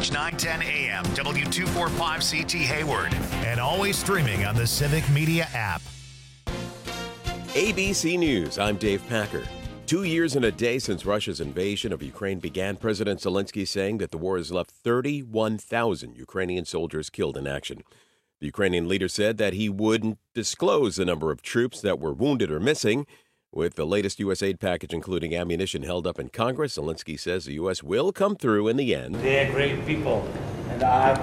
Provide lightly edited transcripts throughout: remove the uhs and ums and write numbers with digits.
910 AM, W245CT Hayward, and always streaming on the Civic Media app. ABC News, I'm Dave Packer. 2 years and a day since Russia's invasion of Ukraine began, President Zelensky saying that the war has left 31,000 Ukrainian soldiers killed in action. The Ukrainian leader said that he wouldn't disclose the number of troops that were wounded or missing. With the latest U.S. aid package, including ammunition held up in Congress, Zelensky says the U.S. will come through in the end. They are great people, and I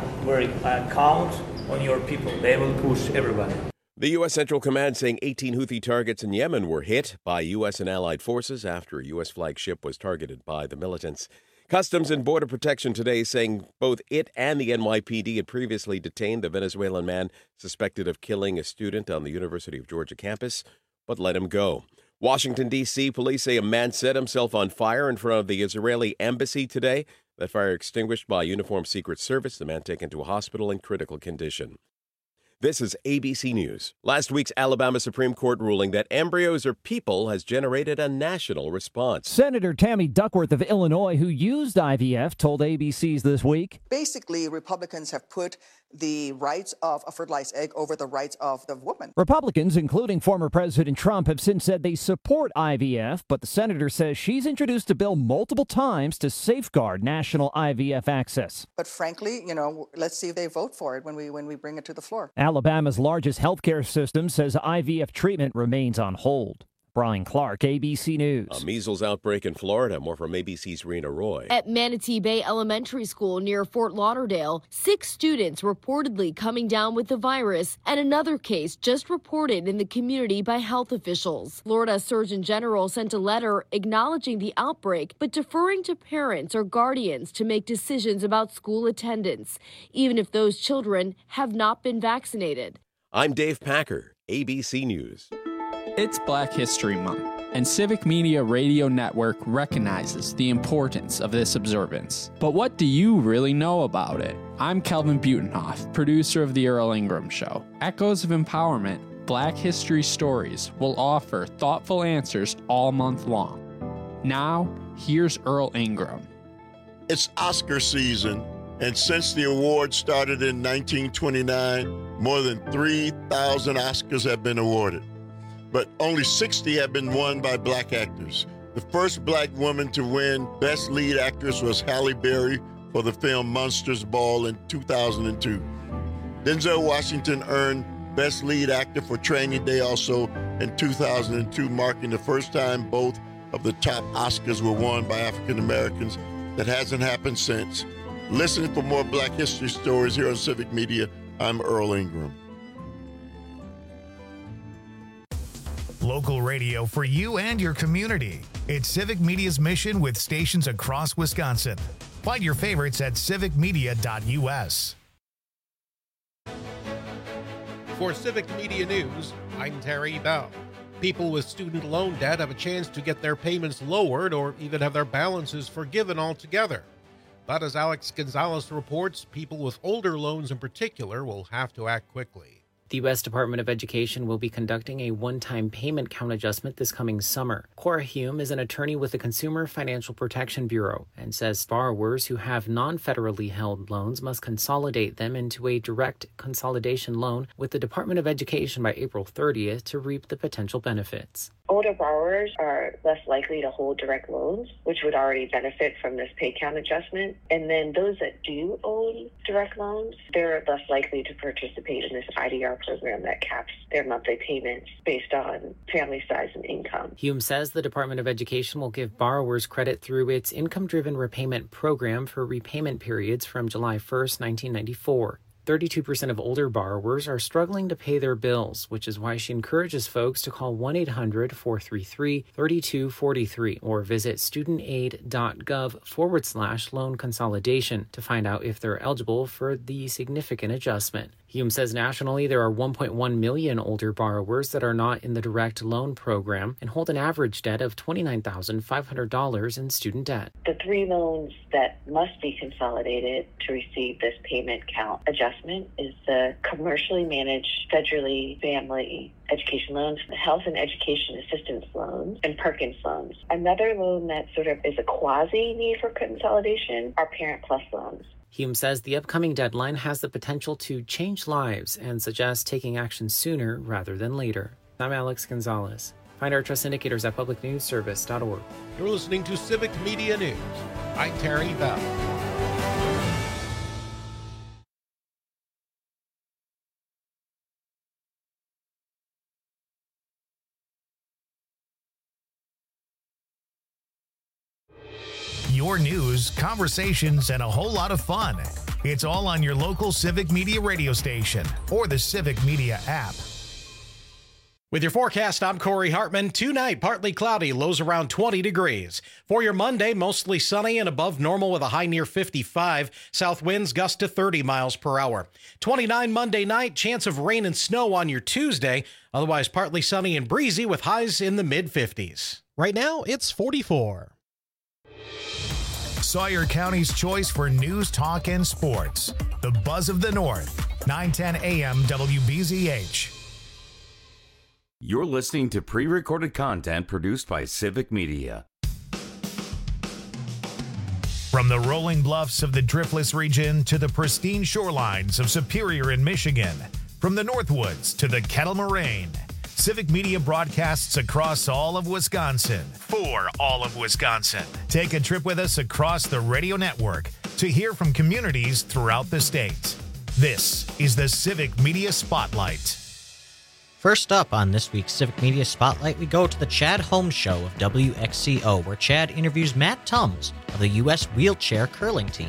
count on your people. They will push everybody. The U.S. Central Command saying 18 Houthi targets in Yemen were hit by U.S. and allied forces after a U.S. flagship was targeted by the militants. Customs and Border Protection today saying both it and the NYPD had previously detained the Venezuelan man suspected of killing a student on the University of Georgia campus, but let him go. Washington, D.C. police say a man set himself on fire in front of the Israeli embassy today. That fire extinguished by a uniformed Secret Service. The man taken to a hospital in critical condition. This is ABC News. Last week's Alabama Supreme Court ruling that embryos are people has generated a national response. Senator Tammy Duckworth of Illinois, who used IVF, told ABC's This Week. Basically, Republicans have put the rights of a fertilized egg over the rights of the woman. Republicans, including former President Trump, have since said they support IVF, but the senator says she's introduced a bill multiple times to safeguard national IVF access. But frankly, let's see if they vote for it when we bring it to the floor. Alabama's largest healthcare system says IVF treatment remains on hold. Brian Clark, ABC News. A measles outbreak in Florida. More from ABC's Rena Roy. At Manatee Bay Elementary School near Fort Lauderdale, 6 students reportedly coming down with the virus, and another case just reported in the community by health officials. Florida Surgeon General sent a letter acknowledging the outbreak, but deferring to parents or guardians to make decisions about school attendance, even if those children have not been vaccinated. I'm Dave Packer, ABC News. It's Black History Month, and Civic Media Radio Network recognizes the importance of this observance. But what do you really know about it? I'm Kelvin Butenhoff, producer of The Earl Ingram Show. Echoes of Empowerment, Black History Stories will offer thoughtful answers all month long. Now, here's Earl Ingram. It's Oscar season, and since the award started in 1929, more than 3,000 Oscars have been awarded. But only 60 have been won by black actors. The first black woman to win Best Lead Actress was Halle Berry for the film Monsters Ball in 2002. Denzel Washington earned Best Lead Actor for Training Day also in 2002, marking the first time both of the top Oscars were won by African Americans. That hasn't happened since. Listen for more Black History stories here on Civic Media. I'm Earl Ingram. Local radio for you and your community. It's Civic Media's mission with stations across Wisconsin. Find your favorites at civicmedia.us. For Civic Media News, I'm Terry Bell. People with student loan debt have a chance to get their payments lowered or even have their balances forgiven altogether. But as Alex Gonzalez reports, people with older loans in particular will have to act quickly. The U.S. Department of Education will be conducting a one-time payment count adjustment this coming summer. Cora Hume is an attorney with the Consumer Financial Protection Bureau and says borrowers who have non-federally held loans must consolidate them into a direct consolidation loan with the Department of Education by April 30th to reap the potential benefits. Older borrowers are less likely to hold direct loans, which would already benefit from this pay count adjustment. And then those that do own direct loans, they're less likely to participate in this IDR program that caps their monthly payments based on family size and income. Hume says the Department of Education will give borrowers credit through its income-driven repayment program for repayment periods from July 1st, 1994. 32% of older borrowers are struggling to pay their bills, which is why she encourages folks to call 1-800-433-3243 or visit studentaid.gov/loan consolidation to find out if they're eligible for the significant adjustment. Hume says nationally there are 1.1 million older borrowers that are not in the direct loan program and hold an average debt of $29,500 in student debt. The 3 loans that must be consolidated to receive this payment count adjustment is the commercially managed federally family education loans, health and education assistance loans, and Perkins loans. Another loan that sort of is a quasi need for consolidation are Parent Plus loans. Hume says the upcoming deadline has the potential to change lives and suggests taking action sooner rather than later. I'm Alex Gonzalez. Find our trust indicators at publicnewsservice.org. You're listening to Civic Media News. I'm Terry Bell. Your news, conversations, and a whole lot of fun. It's all on your local Civic Media radio station or the Civic Media app. With your forecast, I'm Corey Hartman. Tonight, partly cloudy, lows around 20 degrees. For your Monday, mostly sunny and above normal with a high near 55. South winds gust to 30 miles per hour. 29 Monday night, chance of rain and snow on your Tuesday. Otherwise, partly sunny and breezy with highs in the mid-50s. Right now, it's 44. Sawyer County's choice for news, talk, and sports. The Buzz of the North, 910 AM WBZH. You're listening to pre-recorded content produced by Civic Media. From the rolling bluffs of the Driftless region to the pristine shorelines of Superior in Michigan, from the Northwoods to the Kettle Moraine, Civic Media broadcasts across all of Wisconsin for all of Wisconsin. Take a trip with us across the radio network to hear from communities throughout the state. This is the Civic Media Spotlight. First up on this week's Civic Media Spotlight, we go to the Chad Holmes Show of WXCO, where Chad interviews Matt Tums of the U.S. Wheelchair Curling Team.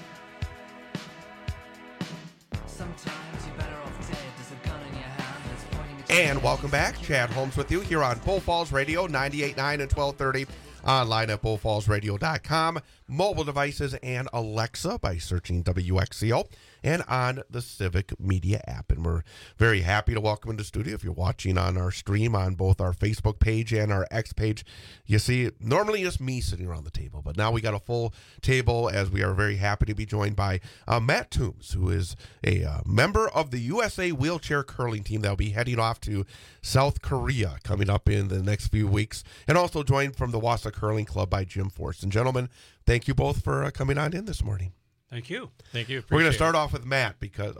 And welcome back. Chad Holmes with you here on Bull Falls Radio, 98.9 and 1230. Online at bullfallsradio.com, mobile devices and Alexa by searching WXCO, and on the Civic Media app. And we're very happy to welcome into the studio. If you're watching on our stream on both our Facebook page and our X page, you see normally just me sitting around the table, but now we got a full table as we are very happy to be joined by Matt Tums, who is a member of the USA Wheelchair Curling Team that will be heading off to South Korea coming up in the next few weeks, and also joined from the Wausau Curling Club by Jim Forst. And gentlemen, thank you both for coming on in this morning. Thank you. Thank you. We're going to start off with Matt because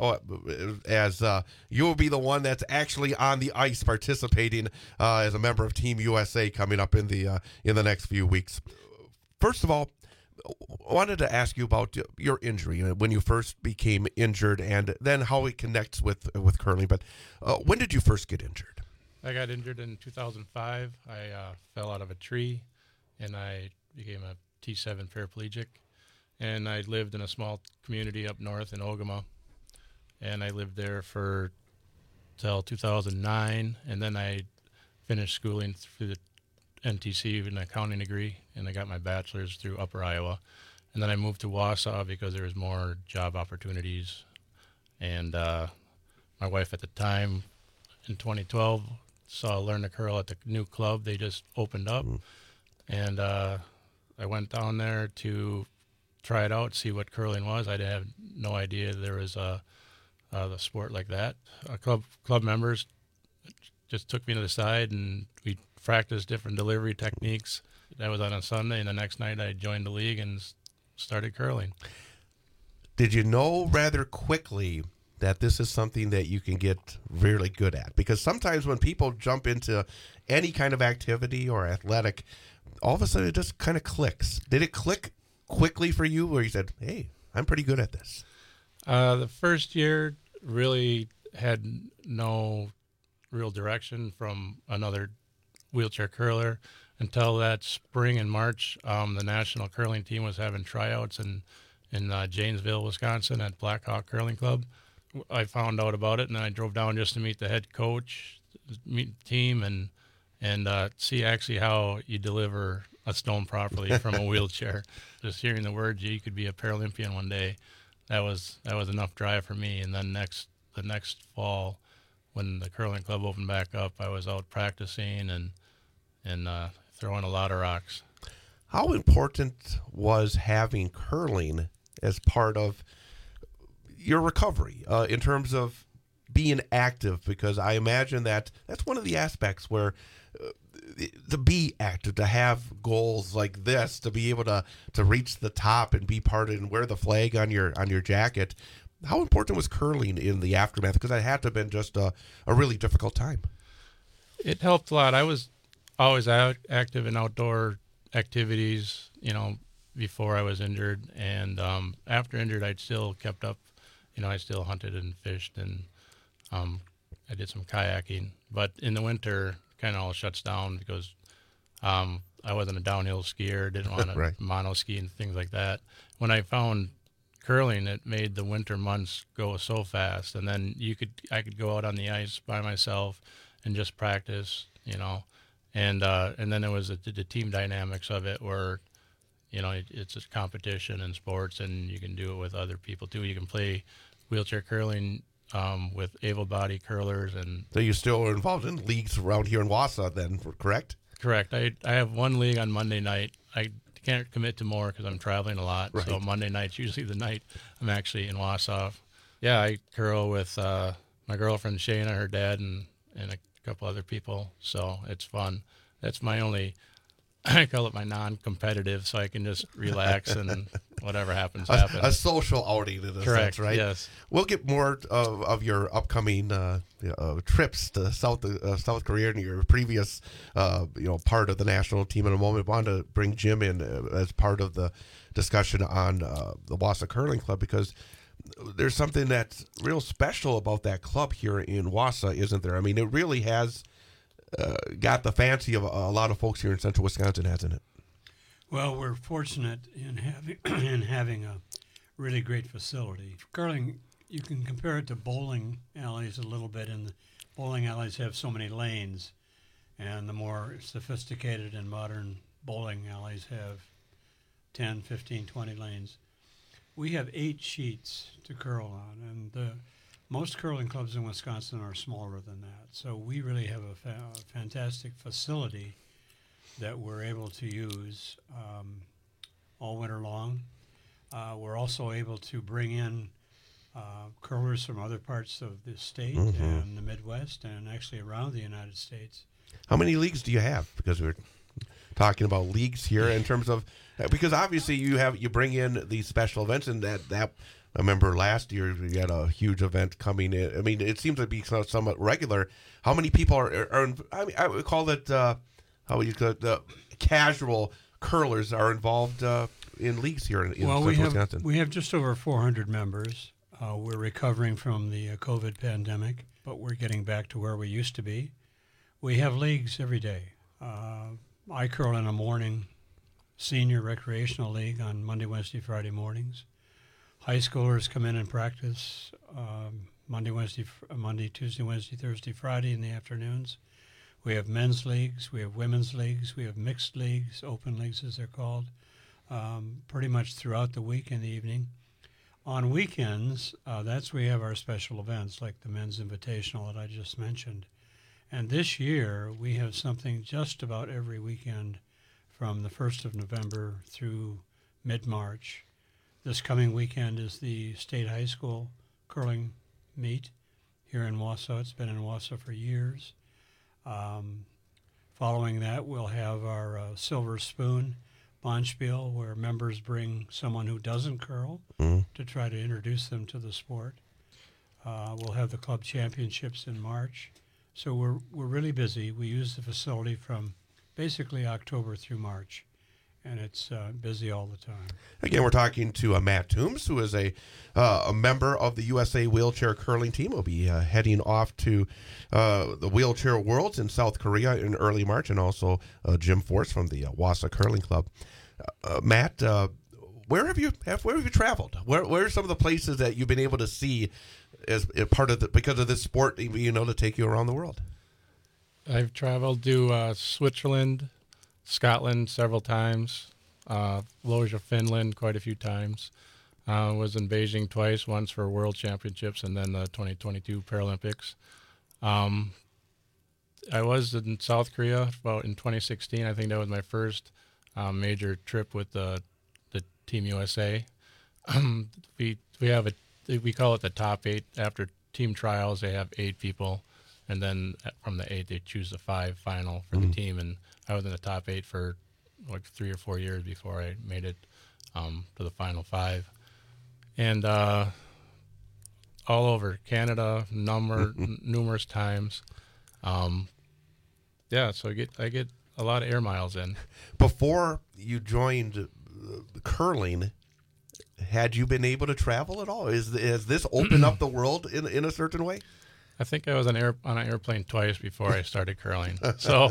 you will be the one that's actually on the ice participating as a member of Team USA coming up in the next few weeks. First of all, I wanted to ask you about your injury when you first became injured, and then how it connects with curling. But when did you first get injured? I got injured in 2005. I fell out of a tree, and I became a T7 paraplegic. And I lived in a small community up north in Ogama, and I lived there till 2009, and then I finished schooling through the NTC with an accounting degree, and I got my bachelor's through Upper Iowa. And then I moved to Wausau because there was more job opportunities. And my wife at the time, in 2012, saw Learn to Curl at the new club. They just opened up. And I went down there to try it out, see what curling was. I had no idea there was the sport like that. Club members just took me to the side, and we practiced different delivery techniques. That was on a Sunday, and the next night I joined the league and started curling. Did you know rather quickly that this is something that you can get really good at? Because sometimes when people jump into any kind of activity or athletic, all of a sudden it just kind of clicks. Did it click quickly for you where you said, hey, I'm pretty good at this? The first year really had no real direction from another wheelchair curler until that spring in March. The national curling team was having tryouts in Janesville, Wisconsin at Blackhawk Curling Club. I found out about it, and I drove down just to meet the head coach, meet the team, and see actually how you deliver a stone properly from a wheelchair. Just hearing the words, you could be a Paralympian one day, that was enough drive for me. And then the next fall, when the curling club opened back up, I was out practicing and throwing a lot of rocks. How important was having curling as part of your recovery in terms of being active? Because I imagine that's one of the aspects where to be active, to have goals like this, to be able to reach the top and be part of and wear the flag on your jacket. How important was curling in the aftermath? Because that had to have been just a really difficult time. It helped a lot. I was always active in outdoor activities, before I was injured. And after injured, I'd still kept up. I still hunted and fished, and I did some kayaking. But in the winter, kind of all shuts down because I wasn't a downhill skier, didn't want to mono ski and things like that. When I found curling, it made the winter months go so fast, and then I could go out on the ice by myself and just practice, and then there was the team dynamics of it where, it's a competition in sports, and you can do it with other people too. You can play wheelchair curling with able-bodied curlers, and so you still are involved in leagues around here in Wausau, then, correct? Correct. I have one league on Monday night. I can't commit to more because I'm traveling a lot. Right. So Monday night's usually the night I'm actually in Wausau. Yeah, I curl with my girlfriend Shayna, her dad, and a couple other people. So it's fun. That's my only, I call it my non-competitive, so I can just relax and whatever happens, happens. A social outing in a Correct, sense, right? Yes. We'll get more of your upcoming trips to South Korea and your previous part of the national team in a moment. I wanted to bring Jim in as part of the discussion on the Wausau Curling Club, because there's something that's real special about that club here in Wausau, isn't there? I mean, it really has got the fancy of a lot of folks here in central Wisconsin, hasn't it? Well, we're fortunate in having a really great facility. Curling, you can compare it to bowling alleys a little bit, and the bowling alleys have so many lanes, and the more sophisticated and modern bowling alleys have 10, 15, 20 lanes. We have 8 sheets to curl on, and most curling clubs in Wisconsin are smaller than that. So we really have a fantastic facility that we're able to use all winter long. We're also able to bring in curlers from other parts of the state and the Midwest, and actually around the United States. How many leagues do you have? Because we're talking about leagues here in terms of, because obviously you bring in these special events, and that I remember last year we had a huge event coming in. I mean, it seems to be somewhat regular. How many people are I mean, I would call it the casual curlers are involved in leagues here in central Wisconsin? We have just over 400 members. We're recovering from the COVID pandemic, but we're getting back to where we used to be. We have leagues every day. I curl in a morning senior recreational league on Monday, Wednesday, Friday mornings. High schoolers come in and practice Monday, Tuesday, Wednesday, Thursday, Friday in the afternoons. We have men's leagues, we have women's leagues, we have mixed leagues, open leagues as they're called, pretty much throughout the week in the evening. On weekends, that's where we have our special events like the Men's Invitational that I just mentioned. And this year, we have something just about every weekend from the 1st of November through mid-March. This coming weekend is the State High School curling meet here in Wausau. It's been in Wausau for years. Following that, we'll have our Silver Spoon Bonspiel, where members bring someone who doesn't curl to try to introduce them to the sport. We'll have the club championships in March. So we're really busy. We use the facility from basically October through March, and it's busy all the time. Again, we're talking to Matt Toombs, who is a member of the USA Wheelchair Curling Team. We'll be heading off to the Wheelchair Worlds in South Korea in early March, and also Jim Force from the Wausau Curling Club. Matt, where have you traveled? Where are some of the places that you've been able to see as part of because of this sport, to take you around the world? I've traveled to Switzerland, Scotland several times, Loja, Finland quite a few times. Was in Beijing twice, once for World Championships and then the 2022 Paralympics. I was in South Korea about in 2016. I think that was my first major trip with the Team USA. We call it the top 8. After team trials, they have 8 people, and then from the 8 they choose the 5 final for the team, and I was in the top 8 for like 3 or 4 years before I made it to the final 5, and all over Canada, numerous times. Yeah, so I get a lot of air miles in. Before you joined curling, had you been able to travel at all? Has this opened up the world in a certain way? I think I was on an airplane twice before I started curling. So,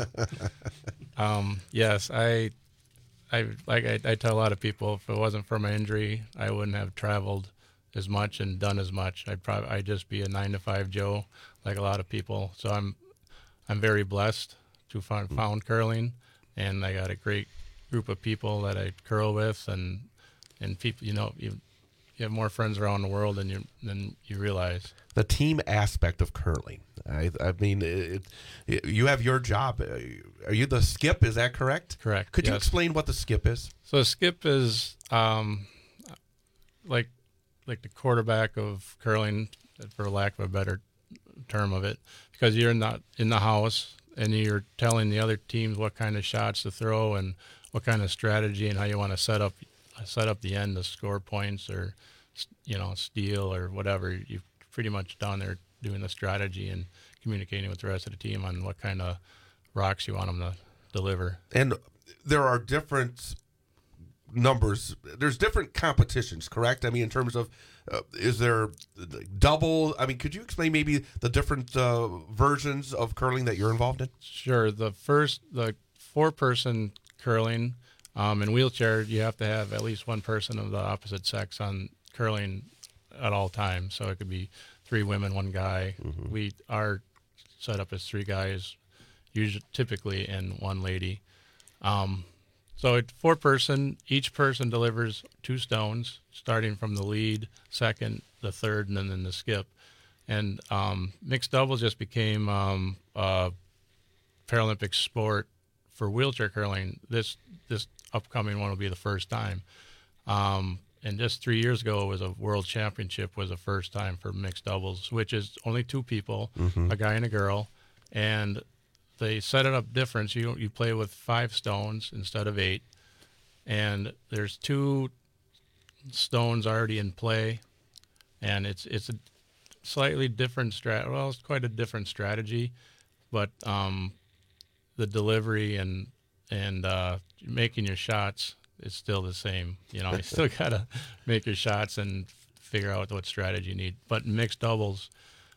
yes, I tell a lot of people, if it wasn't for my injury, I wouldn't have traveled as much and done as much. I'd just be a 9-to-5 Joe, like a lot of people. So I'm very blessed to found curling, and I got a great group of people that I curl with, and people, you have more friends around the world than you realize. The team aspect of curling. I mean, you have your job. Are you the skip? Is that correct? Correct. Could you explain what the skip is? So a skip is like the quarterback of curling, for lack of a better term of it, because you're not in the house and you're telling the other teams what kind of shots to throw and what kind of strategy and how you want to set up the end to score points or steal or whatever. You've pretty much down there doing the strategy and communicating with the rest of the team on what kind of rocks you want them to deliver. And there are different numbers. There's different competitions, correct? I mean, in terms of, is there double? I mean, could you explain maybe the different versions of curling that you're involved in? Sure. The 4-person curling in wheelchair, you have to have at least one person of the opposite sex on curling at all times. So it could be 3 women, 1 guy. We are set up as 3 guys, typically, and 1 lady. So it's 4-person. Each person delivers 2 stones, starting from the lead, second, the third, and then the skip. And mixed doubles just became a Paralympic sport for wheelchair curling. This upcoming one will be the first time. And just 3 years ago, it was a world championship, was the first time for mixed doubles, which is only 2 people, a guy and a girl, and they set it up different. So you play with 5 stones instead of 8, and there's 2 stones already in play, and it's a slightly different Well, it's quite a different strategy, but the delivery and making your shots is still the same. You still gotta make your shots and figure out what strategy you need. But in mixed doubles,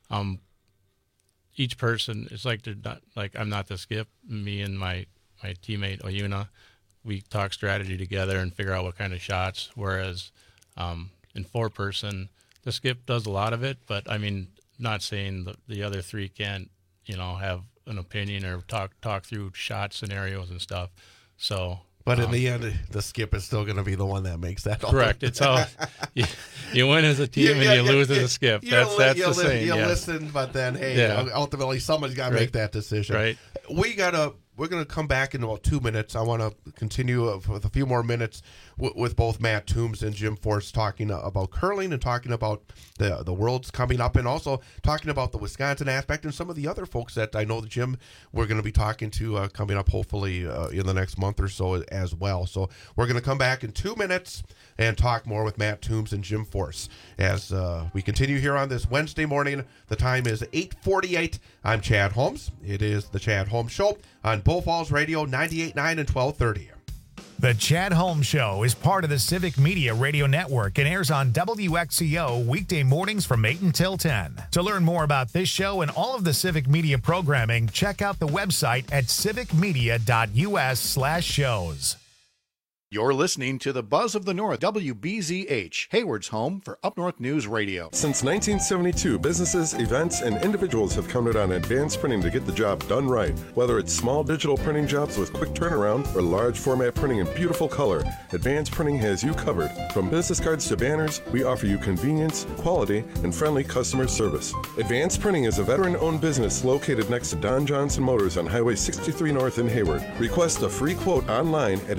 each person, it's like they're not, like I'm not the skip. Me and my teammate Oyuna, we talk strategy together and figure out what kind of shots. Whereas in 4-person, the skip does a lot of it, but I mean, not saying the other 3 can't, have an opinion or talk through shot scenarios and stuff. So. But in the end, the skip is still going to be the one that makes that. Correct. It's all you win as a team and you lose as a skip. That's the same. You listen, but then ultimately somebody's got to make that decision. Right. We're going to come back in about 2 minutes. I want to continue with a few more minutes with both Matt Toombs and Jim Force talking about curling and talking about the Worlds coming up, and also talking about the Wisconsin aspect and some of the other folks that I know that Jim we're going to be talking to coming up hopefully in the next month or so as well. So we're going to come back in 2 minutes and talk more with Matt Toombs and Jim Force as we continue here on this Wednesday morning. The time is 8:48. I'm Chad Holmes. It is the Chad Holmes Show on Bull Falls Radio 98.9 and 1230. The Chad Holmes Show is part of the Civic Media Radio Network and airs on WXCO weekday mornings from 8 until 10. To learn more about this show and all of the Civic Media programming, check out the website at civicmedia.us/shows. You're listening to the Buzz of the North, WBZH, Hayward's home for Up North News Radio. Since 1972, businesses, events, and individuals have counted on advanced printing to get the job done right. Whether it's small digital printing jobs with quick turnaround or large format printing in beautiful color, Advanced Printing has you covered. From business cards to banners, we offer you convenience, quality, and friendly customer service. Advanced Printing is a veteran-owned business located next to Don Johnson Motors on Highway 63 North in Hayward. Request a free quote online at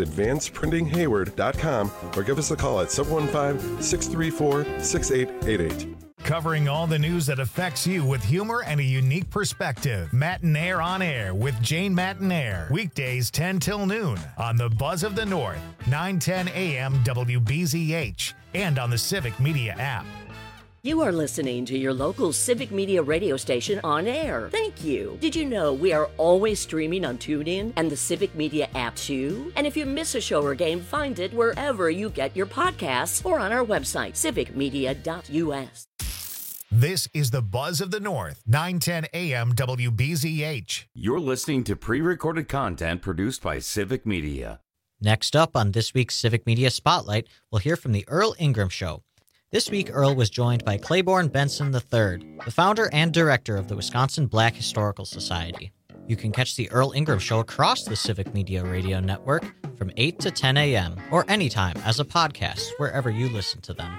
advancedprintinghayward.com or give us a call at 715-634-6888. Covering all the news that affects you with humor and a unique perspective. Matinaire on Air with Jane Matinaire. Weekdays 10 till noon on the Buzz of the North, 9:10 a.m. WBZH, and on the Civic Media app. You are listening to your local Civic Media radio station on air. Thank you. Did you know we are always streaming on TuneIn and the Civic Media app too? And if you miss a show or game, find it wherever you get your podcasts or on our website, civicmedia.us. This is the Buzz of the North, 9:10 a.m. WBZH. You're listening to pre-recorded content produced by Civic Media. Next up on this week's Civic Media Spotlight, we'll hear from the Earl Ingram Show. This week, Earl was joined by Claiborne Benson III, the founder and director of the Wisconsin Black Historical Society. You can catch the Earl Ingram Show across the Civic Media Radio Network from 8 to 10 a.m. or anytime as a podcast wherever you listen to them.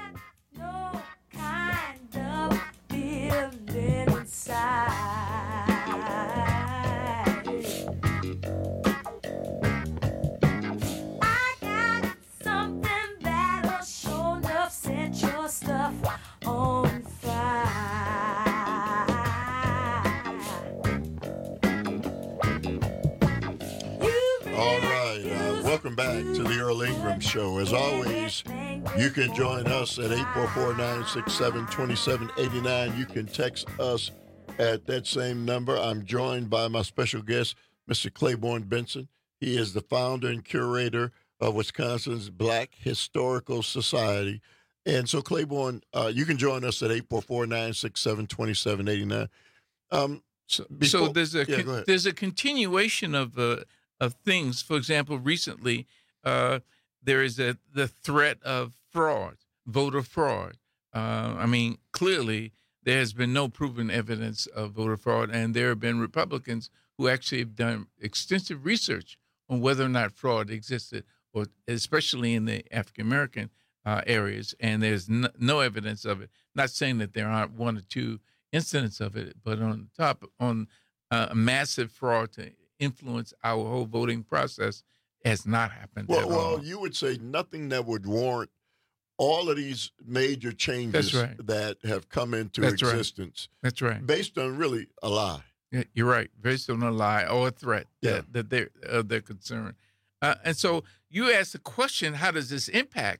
Welcome back to the Earl Ingram Show. As always, you can join us at 844-967-2789. You can text us at that same number. I'm joined by my special guest, Mr. Claiborne Benson. He is the founder and curator of Wisconsin's Black Historical Society. And so, Claiborne, you can join us at 844-967-2789. So there's a continuation of things. For example, recently there is the threat of fraud, voter fraud. Clearly there has been no proven evidence of voter fraud, and there have been Republicans who actually have done extensive research on whether or not fraud existed, or especially in the African American areas, and there's no evidence of it. Not saying that there aren't one or two incidents of it, but on massive fraud to influence our whole voting process has not happened at all. Well, you would say nothing that would warrant all of these major changes that have come into existence. That's right. Based on really a lie. Yeah, you're right. Based on a lie or a threat that they're concerned. And so you asked the question, how does this impact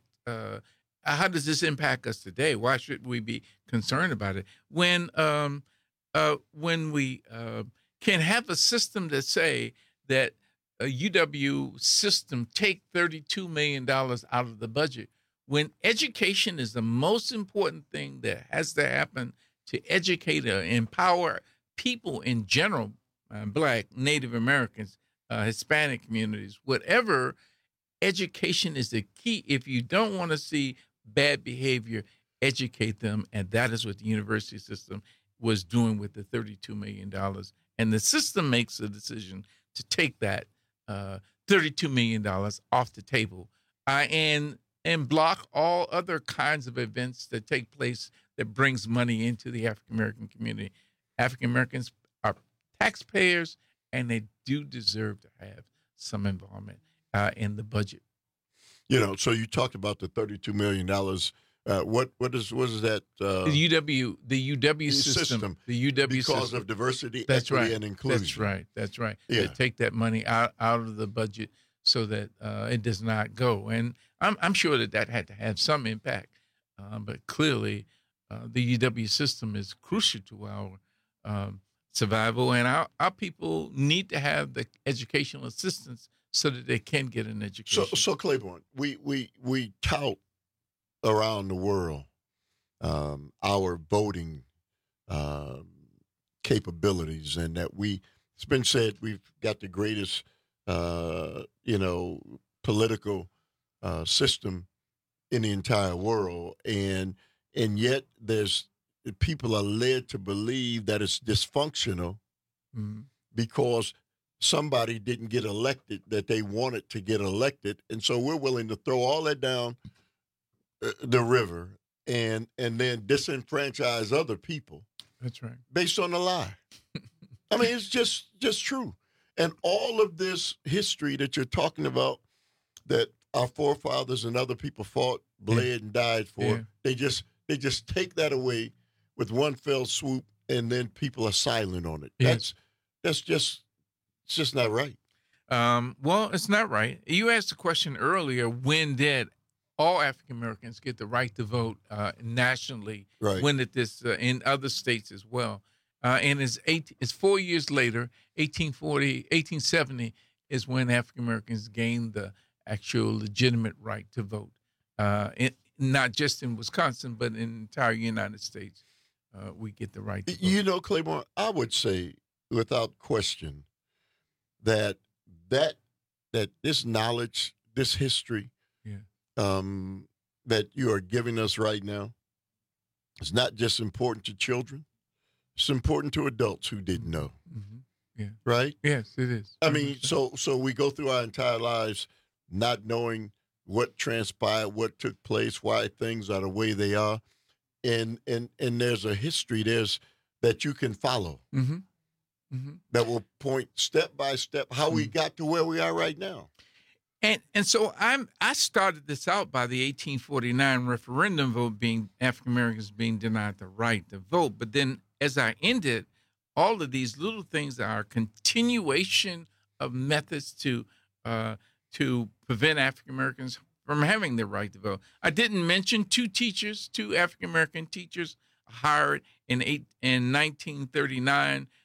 us today? Why should we be concerned about it? When we can have a system that say that a UW system take $32 million out of the budget, when education is the most important thing that has to happen to educate or empower people in general, Black, Native Americans, Hispanic communities, whatever, education is the key. If you don't want to see bad behavior, educate them, and that is what the university system was doing with the $32 million. And the system makes a decision to take that $32 million off the table and block all other kinds of events that take place that brings money into the African-American community. African-Americans are taxpayers, and they do deserve to have some involvement in the budget. So you talked about the $32 million. What is that? The UW system. The UW because system. of diversity, equity, and inclusion. That's right. Yeah. They take that money out of the budget so that it does not go. And I'm sure that had to have some impact. But clearly, the UW system is crucial to our survival, and our people need to have the educational assistance so that they can get an education. So Claiborne, we tout around the world our voting capabilities, and that it's been said we've got the greatest political system in the entire world, and yet people are led to believe that it's dysfunctional because somebody didn't get elected that they wanted to get elected, and so we're willing to throw all that down the river and then disenfranchise other people. That's right. Based on a lie. I mean, it's just true. And all of this history that you're talking about that our forefathers and other people fought, bled, and died for, they just take that away with one fell swoop, and then people are silent on it. Yes. It's just not right. Well, it's not right. You asked the question earlier, when did all African Americans get the right to vote nationally? Right. When did this in other states as well? And it's 4 years later, 1870 is when African Americans gained the actual legitimate right to vote. Not just in Wisconsin, but in the entire United States, we get the right to vote. You know, Claiborne, I would say without question that this knowledge, this history, that you are giving us right now is not just important to children. It's important to adults who didn't know. Mm-hmm. Yeah. Right? Yes, it is. I mean, so we go through our entire lives not knowing what transpired, what took place, why things are the way they are, and there's a history that you can follow. Mm-hmm. Mm-hmm. That will point step by step how we got to where we are right now. And so I started this out by the 1849 referendum vote being African Americans being denied the right to vote. But then as I ended, all of these little things are a continuation of methods to prevent African Americans from having the right to vote. I didn't mention two African American teachers hired in 1939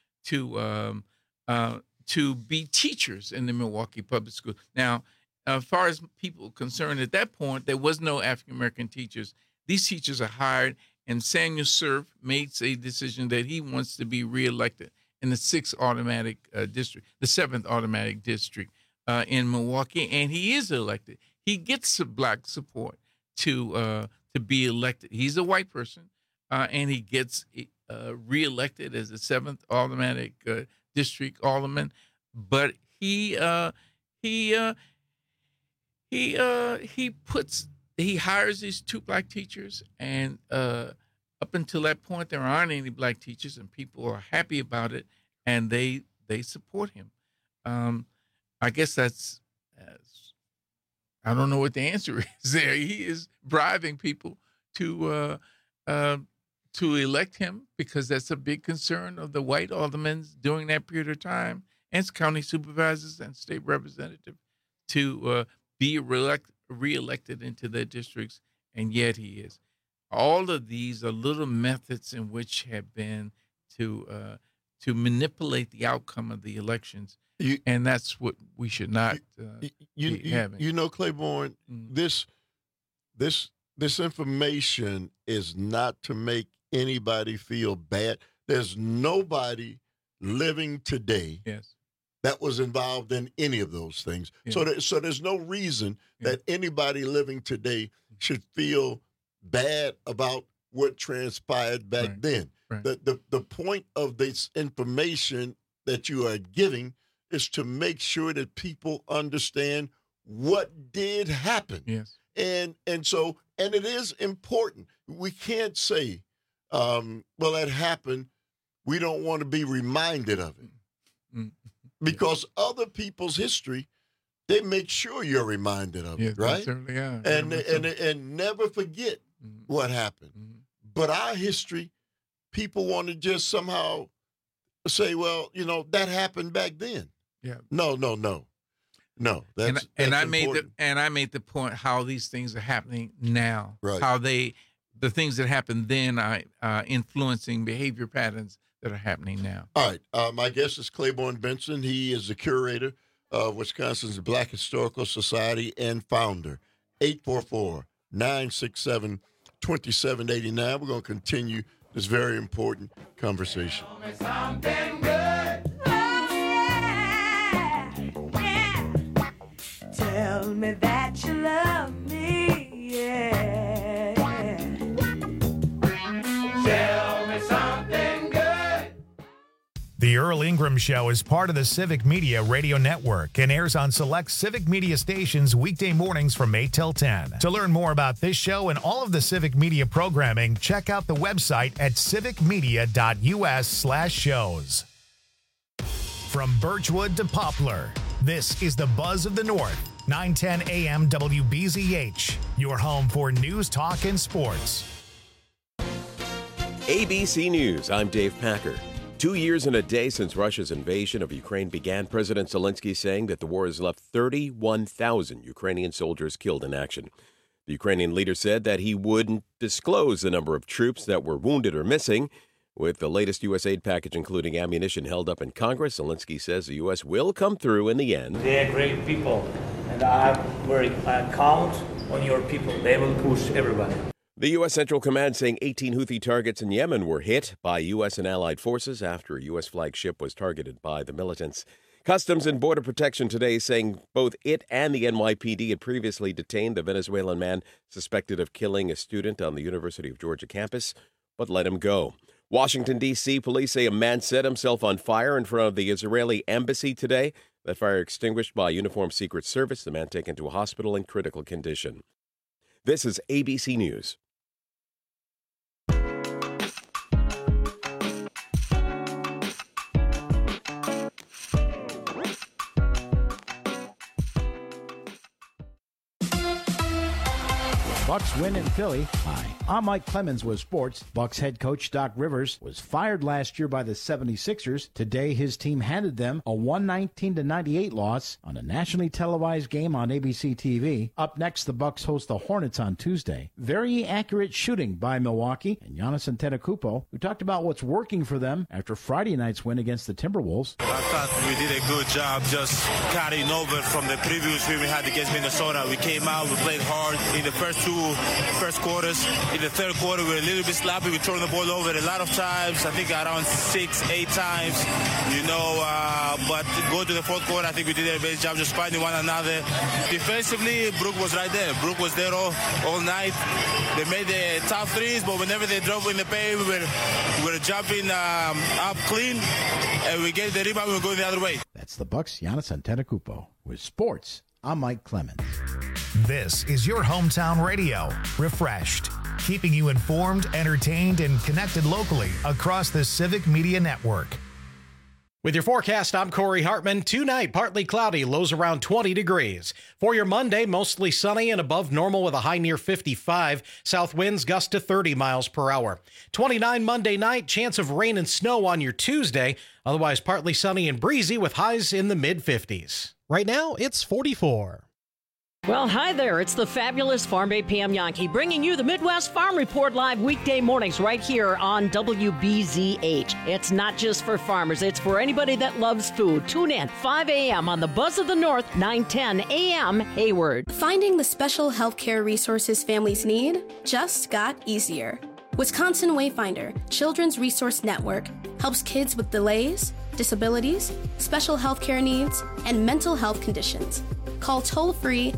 to be teachers in the Milwaukee Public School. Now, as far as people concerned at that point, there was no African American teachers. These teachers are hired, and Samuel Surf made a decision that he wants to be reelected in the 7th automatic district in Milwaukee, and he is elected. He gets black support to be elected. He's a white person, and he gets reelected as the 7th automatic district alderman. But he hires these two black teachers, and up until that point, there aren't any black teachers, and people are happy about it, and they support him. I guess that's I don't know what the answer is there. He is bribing people to elect him because that's a big concern of the white aldermen during that period of time, and county supervisors and state representatives to be reelected into their districts, and yet he is. All of these are little methods in which have been to manipulate the outcome of the elections, and that's what we should not be having. You know, Claiborne, this information is not to make anybody feel bad. There's nobody living today that was involved in any of those things. Yeah. So there's no reason that anybody living today should feel bad about what transpired back then. Right. The point of this information that you are giving is to make sure that people understand what did happen. Yes. And it is important. We can't say, well, that happened. We don't want to be reminded of it. Mm-hmm. Because other people's history, they make sure you're reminded of it, right? They certainly are. And never forget what happened. Mm-hmm. But our history, people want to just somehow say, well, that happened back then. Yeah. No. That's I made the point how these things are happening now. Right. How the things that happened then are influencing behavior patterns that are happening now. All right. My guest is Claiborne Benson. He is the curator of Wisconsin's Black Historical Society and founder. 844-967-2789. We're going to continue this very important conversation. Tell me that you love me, yeah. Tell me something good. The Earl Ingram Show is part of the Civic Media Radio Network and airs on select Civic Media stations weekday mornings from 8 till 10. To learn more about this show and all of the Civic Media programming, check out the website at civicmedia.us/shows. From Birchwood to Poplar, this is the Buzz of the North, 910 AM WBZH, your home for news, talk, and sports. ABC News, I'm Dave Packer. 2 years and a day since Russia's invasion of Ukraine began, President Zelensky saying that the war has left 31,000 Ukrainian soldiers killed in action. The Ukrainian leader said that he wouldn't disclose the number of troops that were wounded or missing. With the latest U.S. aid package, including ammunition held up in Congress, Zelensky says the U.S. will come through in the end. They are great people, and I count on your people. They will push everybody. The U.S. Central Command saying 18 Houthi targets in Yemen were hit by U.S. and allied forces after a U.S. flagship was targeted by the militants. Customs and Border Protection today saying both it and the NYPD had previously detained the Venezuelan man suspected of killing a student on the University of Georgia campus, but let him go. Washington, D.C. police say a man set himself on fire in front of the Israeli embassy today. That fire extinguished by a uniformed Secret Service. The man taken to a hospital in critical condition. This is ABC News. Bucks win in Philly. Hi, I'm Mike Clemens with sports. Bucks head coach Doc Rivers was fired last year by the 76ers. Today, his team handed them a 119-98 loss on a nationally televised game on ABC TV. Up next, the Bucks host the Hornets on Tuesday. Very accurate shooting by Milwaukee and Giannis Antetokounmpo, who talked about what's working for them after Friday night's win against the Timberwolves. I thought we did a good job just carrying over from the previous win we had against Minnesota. We came out, we played hard in the first quarters. In the third quarter, we were a little bit sloppy. We turned the ball over a lot of times. I think around 6-8 times, but going to the fourth quarter, I think we did a better job just finding one another. Defensively, Brook was right there. Brook was there all night. They made the tough threes, but whenever they drove in the paint, we were jumping up clean, and we get the rebound, we were going the other way. That's the Bucks' Giannis Antetokounmpo. With sports, I'm Mike Clemens. This is your hometown radio, refreshed, keeping you informed, entertained, and connected locally across the Civic Media Network. With your forecast, I'm Corey Hartman. Tonight, partly cloudy, lows around 20 degrees. For your Monday, mostly sunny and above normal with a high near 55. South winds gust to 30 miles per hour. 29 Monday night, chance of rain and snow on your Tuesday. Otherwise, partly sunny and breezy with highs in the mid-50s. Right now, it's 44. Well, hi there. It's the fabulous Farm Bay Pam Yankee bringing you the Midwest Farm Report live weekday mornings right here on WBZH. It's not just for farmers. It's for anybody that loves food. Tune in 5 a.m. on the Buzz of the North, 9:10 a.m. Hayward. Finding the special healthcare resources families need just got easier. Wisconsin Wayfinder Children's Resource Network helps kids with delays, disabilities, special healthcare needs, and mental health conditions. Call toll-free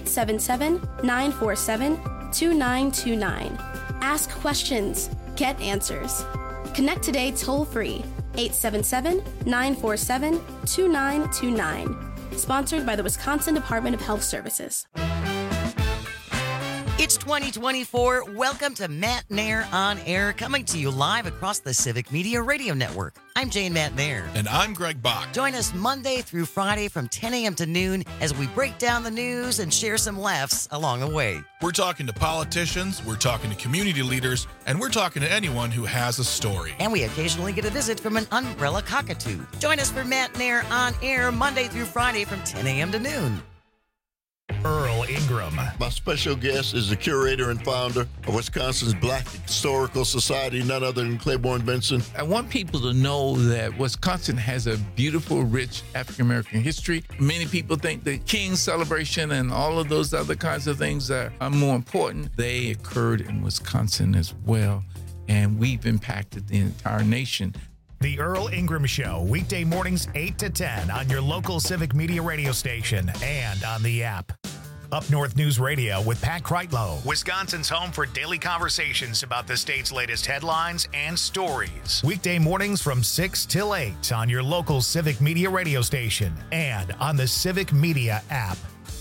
877-947-2929. Ask questions. Get answers. Connect today toll-free 877-947-2929. Sponsored by the Wisconsin Department of Health Services. It's 2024. Welcome to Matt Nair on Air, coming to you live across the Civic Media Radio Network. I'm Jane Matt Nair. And I'm Greg Bach. Join us Monday through Friday from 10 a.m. to noon as we break down the news and share some laughs along the way. We're talking to politicians, we're talking to community leaders, and we're talking to anyone who has a story. And we occasionally get a visit from an umbrella cockatoo. Join us for Matt Nair on Air Monday through Friday from 10 a.m. to noon. Earl Ingram. My special guest is the curator and founder of Wisconsin's Black Historical Society, none other than Claiborne Benson. I want people to know that Wisconsin has a beautiful, rich African-American history. Many people think the King's celebration and all of those other kinds of things are more important. They occurred in Wisconsin as well, and we've impacted the entire nation. The Earl Ingram Show, weekday mornings 8 to 10 on your local Civic Media radio station and on the app. Up North News Radio with Pat Kreitlow, Wisconsin's home for daily conversations about the state's latest headlines and stories. Weekday mornings from 6 till 8 on your local Civic Media radio station and on the Civic Media app.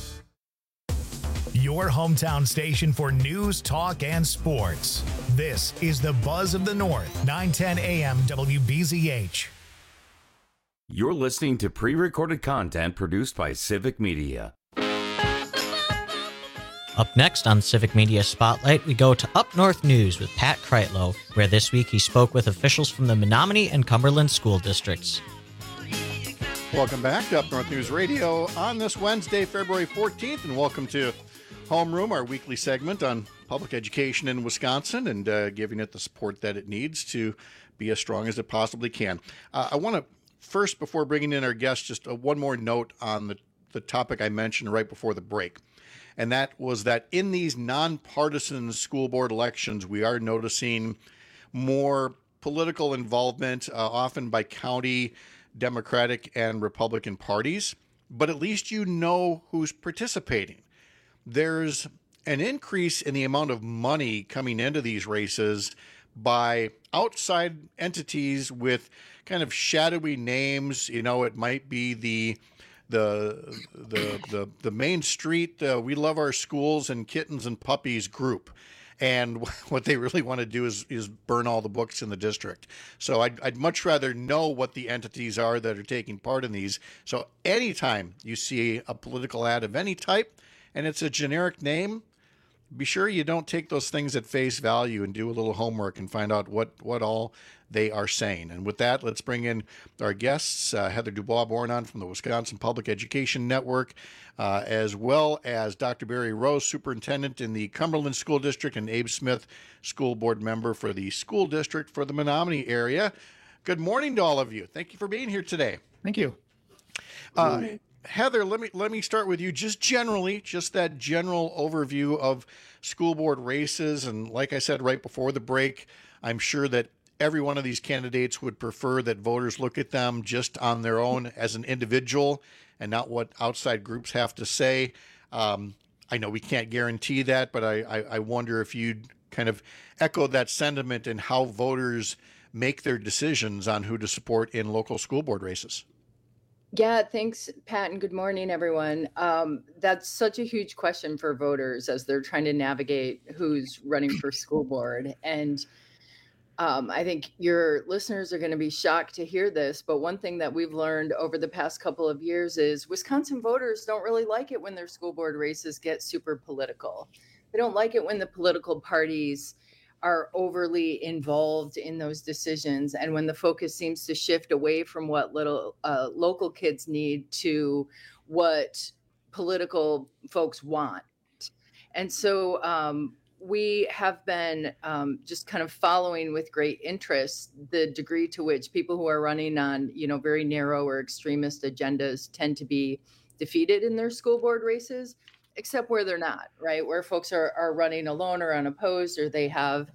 Your hometown station for news, talk, and sports. This is the Buzz of the North, 910 AM WBZH. You're listening to pre-recorded content produced by Civic Media. Up next on Civic Media Spotlight, we go to Up North News with Pat Kreitlow, where this week he spoke with officials from the Menominee and Cumberland school districts. Welcome back to Up North News Radio on this Wednesday, February 14th, and welcome to Homeroom, our weekly segment on public education in Wisconsin and giving it the support that it needs to be as strong as it possibly can. I want to first, before bringing in our guests, just one more note on the topic I mentioned right before the break. And that was that in these nonpartisan school board elections, we are noticing more political involvement, often by county Democratic and Republican parties. But at least you know who's participating. There's an increase in the amount of money coming into these races by outside entities with kind of shadowy names. You know, it might be the Main Street We Love Our Schools and Kittens and Puppies group, and what they really want to do is burn all the books in the district. So I'd much rather know what the entities are that are taking part in these. So anytime you see a political ad of any type and it's a generic name, be sure you don't take those things at face value and do a little homework and find out what all they are saying. And with that, let's bring in our guests, Heather Dubois-Bornon from the Wisconsin Public Education Network, as well as Dr. Barry Rose, superintendent in the Cumberland School District, and Abe Smith, school board member for the school district for the Menominee area. Good morning to all of you. Thank you for being here today. Thank you. Heather, let me start with you. Just generally, just that general overview of school board races. And like I said right before the break, I'm sure that every one of these candidates would prefer that voters look at them just on their own as an individual and not what outside groups have to say. I know we can't guarantee that, but I wonder if you'd kind of echo that sentiment in how voters make their decisions on who to support in local school board races. Yeah, thanks, Pat, and good morning, everyone. That's such a huge question for voters as they're trying to navigate who's running for school board. And I think your listeners are going to be shocked to hear this, but one thing that we've learned over the past couple of years is Wisconsin voters don't really like it when their school board races get super political. They don't like it when the political parties are overly involved in those decisions, and when the focus seems to shift away from what local kids need to what political folks want. And so we have been just kind of following with great interest the degree to which people who are running on, very narrow or extremist agendas tend to be defeated in their school board races, except where they're not, right? Where folks are running alone or unopposed, or they have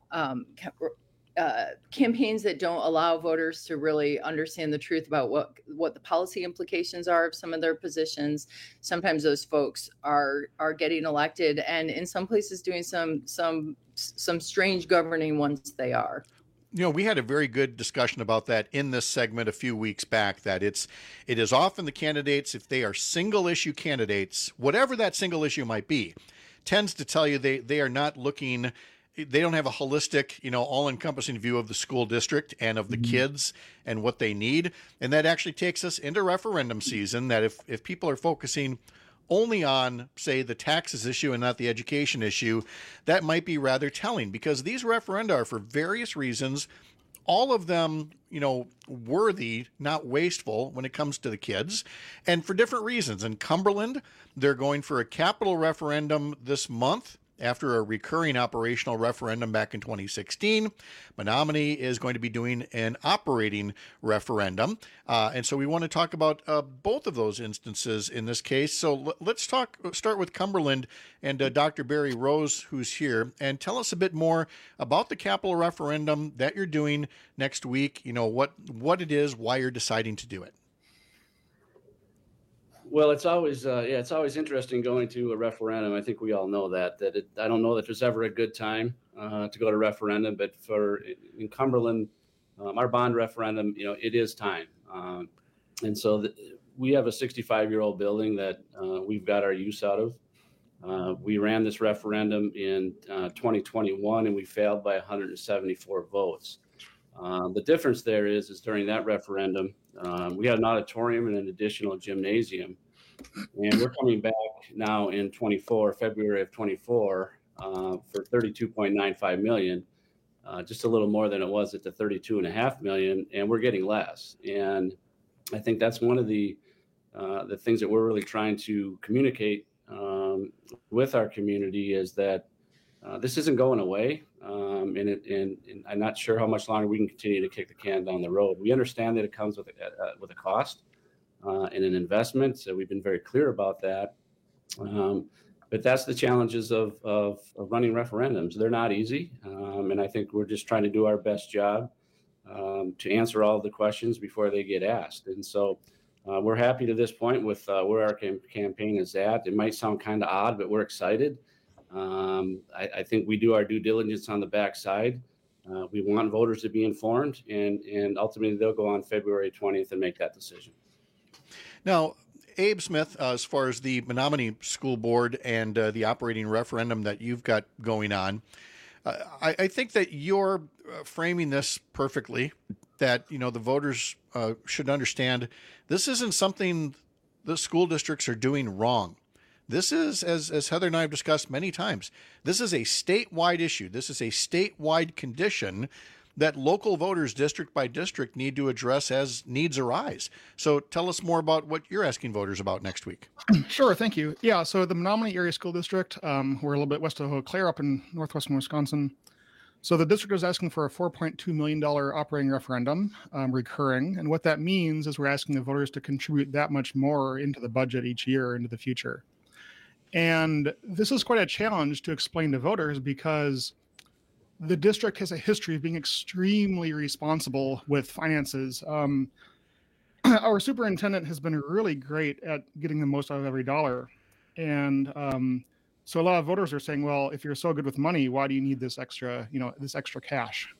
campaigns that don't allow voters to really understand the truth about what the policy implications are of some of their positions. Sometimes those folks are getting elected, and in some places doing some strange governing once they are. We had a very good discussion about that in this segment a few weeks back, that it is often the candidates, if they are single issue candidates, whatever that single issue might be, tends to tell you they are not looking. They don't have a holistic, all-encompassing view of the school district and of the kids and what they need. And that actually takes us into referendum season, that if people are focusing only on, say, the taxes issue and not the education issue, that might be rather telling, because these referenda are for various reasons, all of them, worthy, not wasteful when it comes to the kids, and for different reasons. In Cumberland, they're going for a capital referendum this month after a recurring operational referendum back in 2016. Menominee is going to be doing an operating referendum. And so we want to talk about both of those instances in this case. So let's start with Cumberland and Dr. Barry Rose, who's here, and tell us a bit more about the capital referendum that you're doing next week, what it is, why you're deciding to do it. Well, it's always interesting going to a referendum. I think we all know that I don't know that there's ever a good time to go to referendum, but in Cumberland, our bond referendum, it is time. And so we have a 65-year-old building that we've got our use out of. We ran this referendum in 2021 and we failed by 174 votes. The difference there is during that referendum, we had an auditorium and an additional gymnasium. And we're coming back now in February of 24, for $32.95 million, just a little more than it was at the $32.5 million, and we're getting less. And I think that's one of the things that we're really trying to communicate with our community is that this isn't going away, and I'm not sure how much longer we can continue to kick the can down the road. We understand that it comes with a cost and an investment, so we've been very clear about that. But that's the challenges of running referendums. They're not easy, and I think we're just trying to do our best job to answer all of the questions before they get asked. And so we're happy to this point with where our campaign is at. It might sound kind of odd, but we're excited. I think we do our due diligence on the backside. We want voters to be informed, and ultimately they'll go on February 20th and make that decision. Now, Abe Smith, as far as the Menominee School Board and the operating referendum that you've got going on, I think that you're framing this perfectly, that, the voters should understand this isn't something the school districts are doing wrong. This is, as Heather and I have discussed many times, this is a statewide issue. This is a statewide condition that local voters, district by district, need to address as needs arise. So tell us more about what you're asking voters about next week. Sure, thank you. Yeah, so the Menominee Area School District, we're a little bit west of Eau Claire up in northwestern Wisconsin. So the district is asking for a $4.2 million operating referendum, recurring. And what that means is we're asking the voters to contribute that much more into the budget each year into the future. And this is quite a challenge to explain to voters because the district has a history of being extremely responsible with finances. Our superintendent has been really great at getting the most out of every dollar. And so a lot of voters are saying, well, if you're so good with money, why do you need this extra, this extra cash?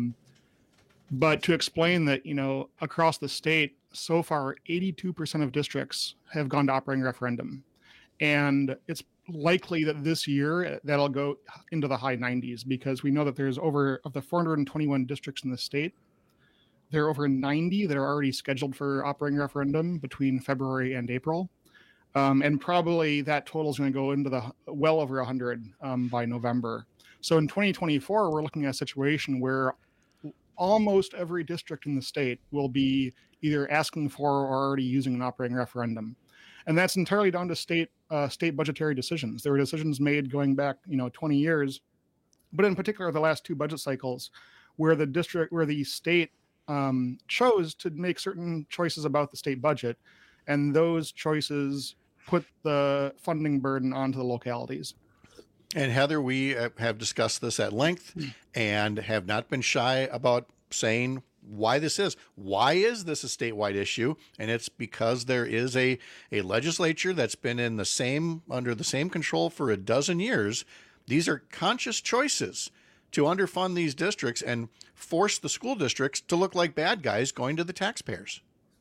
But to explain that, across the state, so far, 82% of districts have gone to operating referendum. And it's likely that this year that'll go into the high 90s because we know that there's of the 421 districts in the state, there are over 90 that are already scheduled for operating referendum between February and April. And probably that total is going to go into the well over 100 by November. So in 2024, we're looking at a situation where almost every district in the state will be either asking for or already using an operating referendum. And that's entirely down to state budgetary decisions. There were decisions made going back, 20 years, but in particular the last two budget cycles, where the state chose to make certain choices about the state budget, and those choices put the funding burden onto the localities. And Heather, we have discussed this at length and have not been shy about saying why this is. Why is this a statewide issue? And it's because there is a legislature that's been under the same control for a dozen years. These are conscious choices to underfund these districts and force the school districts to look like bad guys going to the taxpayers.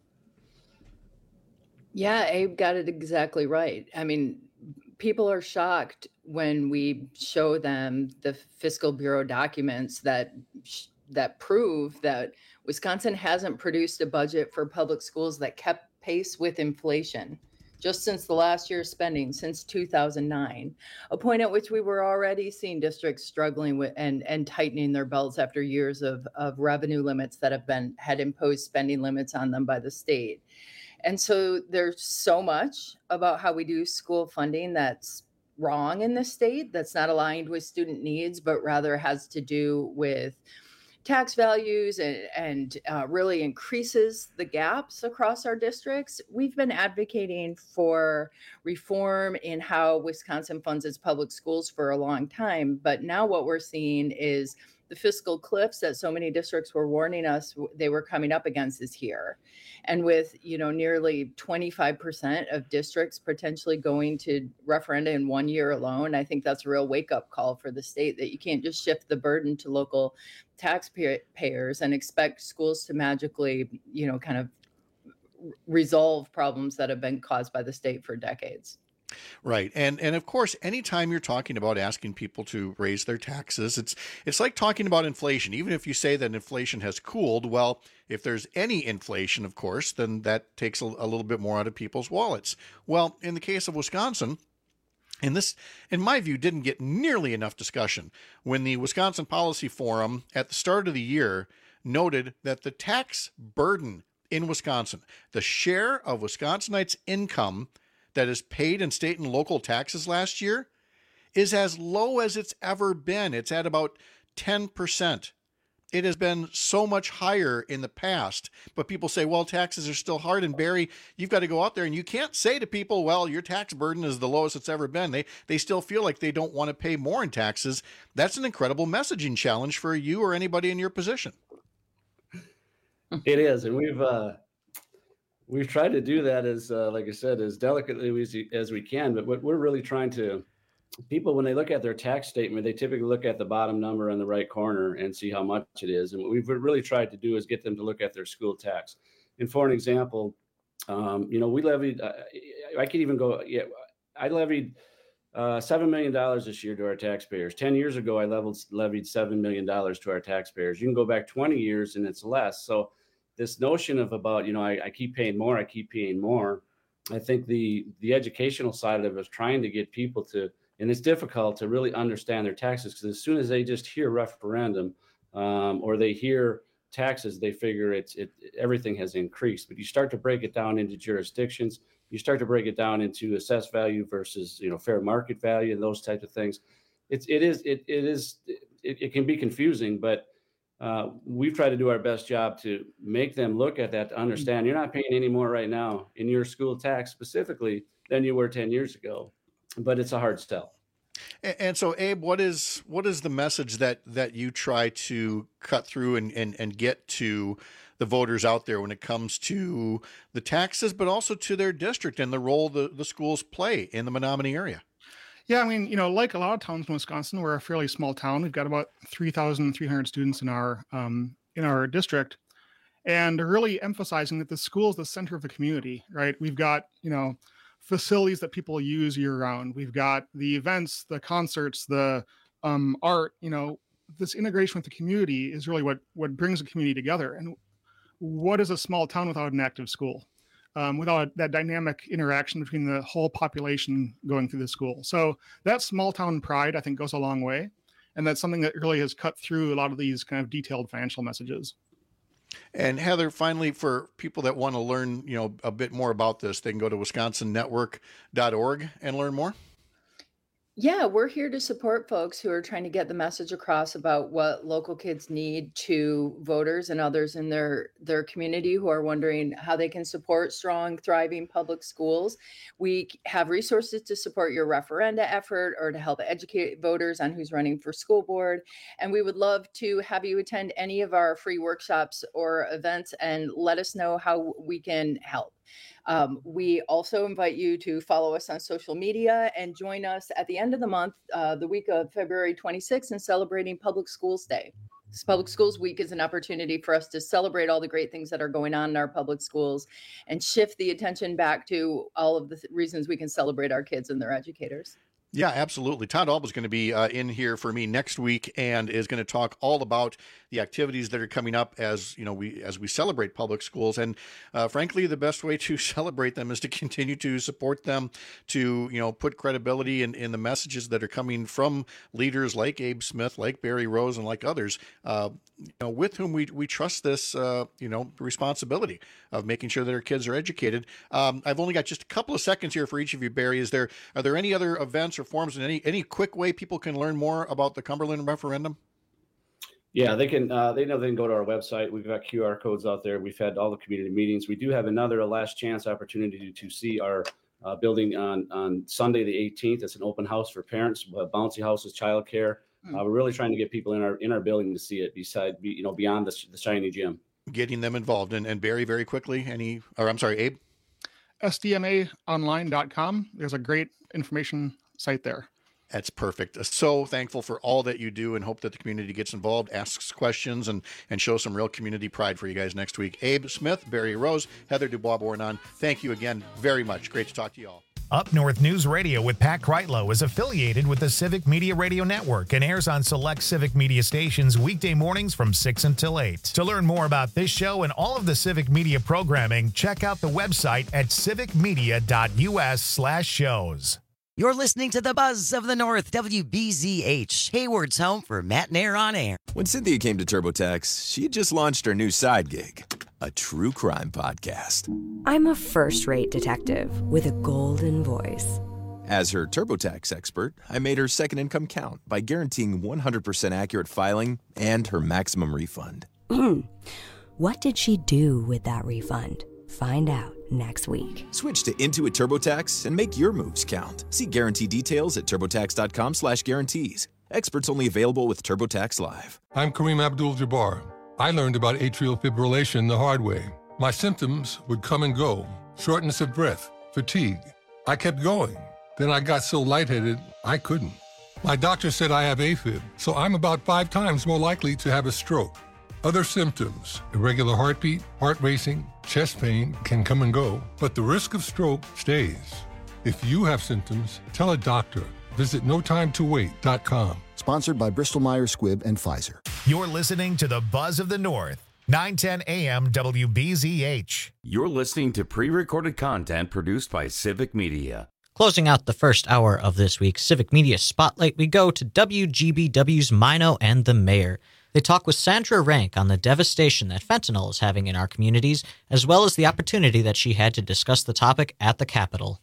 Yeah, Abe got it exactly right. I mean, people are shocked when we show them the Fiscal Bureau documents that prove that Wisconsin hasn't produced a budget for public schools that kept pace with inflation just since the last year's spending, since 2009, a point at which we were already seeing districts struggling with and tightening their belts after years of revenue limits that had imposed spending limits on them by the state. And so there's so much about how we do school funding that's wrong in the state, that's not aligned with student needs, but rather has to do with tax values and really increases the gaps across our districts. We've been advocating for reform in how Wisconsin funds its public schools for a long time. But now what we're seeing is the fiscal cliffs that so many districts were warning us they were coming up against is here. And with, nearly 25% of districts potentially going to referenda in 1 year alone, I think that's a real wake-up call for the state that you can't just shift the burden to local taxpayers and expect schools to magically, kind of resolve problems that have been caused by the state for decades. Right. And of course, anytime you're talking about asking people to raise their taxes, it's like talking about inflation. Even if you say that inflation has cooled, well, if there's any inflation, of course, then that takes a little bit more out of people's wallets. Well, in the case of Wisconsin, and this, in my view, didn't get nearly enough discussion when the Wisconsin Policy Forum at the start of the year noted that the tax burden in Wisconsin, the share of Wisconsinites' income that is paid in state and local taxes last year, is as low as it's ever been. It's at about 10%. It has been so much higher in the past, but people say, well, taxes are still hard. And Barry, you've got to go out there and you can't say to people, well, your tax burden is the lowest it's ever been. They still feel like they don't want to pay more in taxes. That's an incredible messaging challenge for you or anybody in your position. It is. And we've tried to do that as, like I said, as delicately as we can. But what we're really trying to, people, when they look at their tax statement, they typically look at the bottom number in the right corner and see how much it is. And what we've really tried to do is get them to look at their school tax. And for an example, we levied, I could even go, I levied $7 million this year to our taxpayers. 10 years ago, I levied $7 million to our taxpayers. You can go back 20 years and it's less. So this notion of about, I keep paying more, I think the educational side of it is trying to get people to, and it's difficult to really understand their taxes because as soon as they just hear referendum or they hear taxes, they figure everything has increased. But you start to break it down into jurisdictions, you start to break it down into assessed value versus fair market value and those types of things. It can be confusing, but we've tried to do our best job to make them look at that to understand you're not paying any more right now in your school tax specifically than you were 10 years ago. But it's a hard sell. And so, Abe, what is the message that you try to cut through and get to the voters out there when it comes to the taxes, but also to their district and the role the schools play in the Menominee area? Yeah, I mean, like a lot of towns in Wisconsin, we're a fairly small town. We've got about 3,300 students in our district, and really emphasizing that the school is the center of the community, right? We've got, facilities that people use year round. We've got the events, the concerts, the art, this integration with the community is really what brings the community together. And what is a small town without an active school? Without that dynamic interaction between the whole population going through the school. So that small town pride, I think, goes a long way. And that's something that really has cut through a lot of these kind of detailed financial messages. And Heather, finally, for people that want to learn, a bit more about this, they can go to wisconsonnetwork.org and learn more. Yeah, we're here to support folks who are trying to get the message across about what local kids need to voters and others in their community who are wondering how they can support strong, thriving public schools. We have resources to support your referenda effort or to help educate voters on who's running for school board. And we would love to have you attend any of our free workshops or events and let us know how we can help. We also invite you to follow us on social media and join us at the end of the month, the week of February 26th, in celebrating Public Schools Day. Public Schools Week is an opportunity for us to celebrate all the great things that are going on in our public schools and shift the attention back to all of the reasons we can celebrate our kids and their educators. Yeah, absolutely. Todd Alba is going to be in here for me next week and is going to talk all about the activities that are coming up as we celebrate public schools. And frankly, the best way to celebrate them is to continue to support them, to put credibility in the messages that are coming from leaders like Abe Smith, like Barry Rose, and like others, with whom we trust this responsibility of making sure that our kids are educated. I've only got just a couple of seconds here for each of you, Barry. Are there any other events or forums in any quick way people can learn more about the Cumberland referendum? Yeah, they can go to our website. We've got QR codes out there. We've had all the community meetings. We do have another last chance opportunity to see our building on Sunday the 18th. It's an open house for parents, bouncy houses, childcare. We're really trying to get people in our building to see it beyond the shiny gym. Getting them involved. And Barry, very quickly, Abe? SDMAonline.com. There's a great information site there. That's perfect. So thankful for all that you do and hope that the community gets involved, asks questions, and shows some real community pride for you guys next week. Abe Smith, Barry Rose, Heather Dubois-Bournon, thank you again very much. Great to talk to you all. Up North News Radio with Pat Kreitlow is affiliated with the Civic Media Radio Network and airs on select Civic Media stations weekday mornings from 6 until 8. To learn more about this show and all of the Civic Media programming, check out the website at civicmedia.us/shows. You're listening to the Buzz of the North, WBZH, Hayward's home for Matt and Air on Air. When Cynthia came to TurboTax, she had just launched her new side gig, a true crime podcast. I'm a first-rate detective with a golden voice. As her TurboTax expert, I made her second income count by guaranteeing 100% accurate filing and her maximum refund. What did she do with that refund? Find out next week. Switch to Intuit TurboTax and make your moves count. See guarantee details at turbotax.com/guarantees. Experts only available with TurboTax Live. I'm Kareem Abdul-Jabbar. I learned about atrial fibrillation the hard way. My symptoms would come and go. Shortness of breath, fatigue. I kept going. Then I got so lightheaded, I couldn't. My doctor said I have AFib, so I'm about 5 times more likely to have a stroke. Other symptoms, irregular heartbeat, heart racing, chest pain can come and go, but the risk of stroke stays. If you have symptoms, tell a doctor. Visit notimetowait.com. Sponsored by Bristol-Myers Squibb and Pfizer. You're listening to the Buzz of the North, 910 AM WBZH. You're listening to pre-recorded content produced by Civic Media. Closing out the first hour of this week's Civic Media Spotlight, we go to WGBW's Mino and the Mayor. They talk with Sandra Rank on the devastation that fentanyl is having in our communities, as well as the opportunity that she had to discuss the topic at the Capitol.